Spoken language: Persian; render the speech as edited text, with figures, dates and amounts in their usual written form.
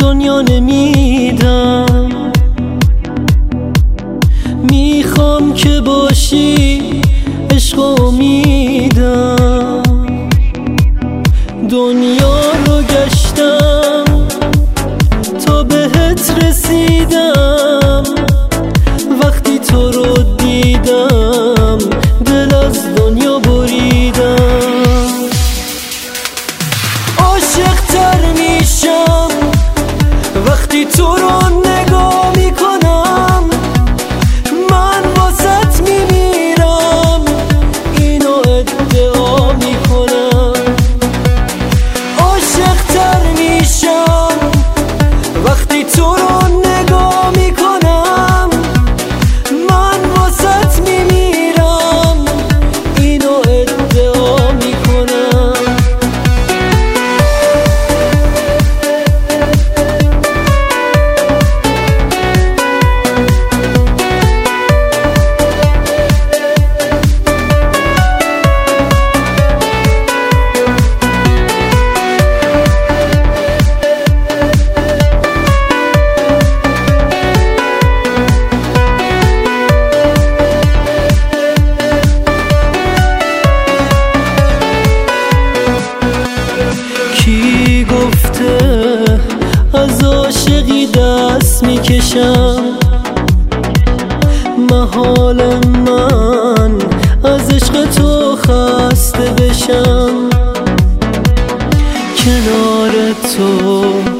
دنیا نمیدم. میخوام که باشی عشق و امیدم. دنیا رو گشتم تا بهت رسیدم. وقتی تو رو دیدم دل از دنیا بریدم. عاشق تر میشم وقتی تو رو نگاه میکنم. من واسط میمیرم اینو ادعا میکنم. عاشق تر میشم وقتی تو رو نگاه میکنم. من واسط میمیرم اینو ادعا میکنم. کی گفته از عاشقی دست میکشم؟ محال من از عشق تو خسته بشم. کنار تو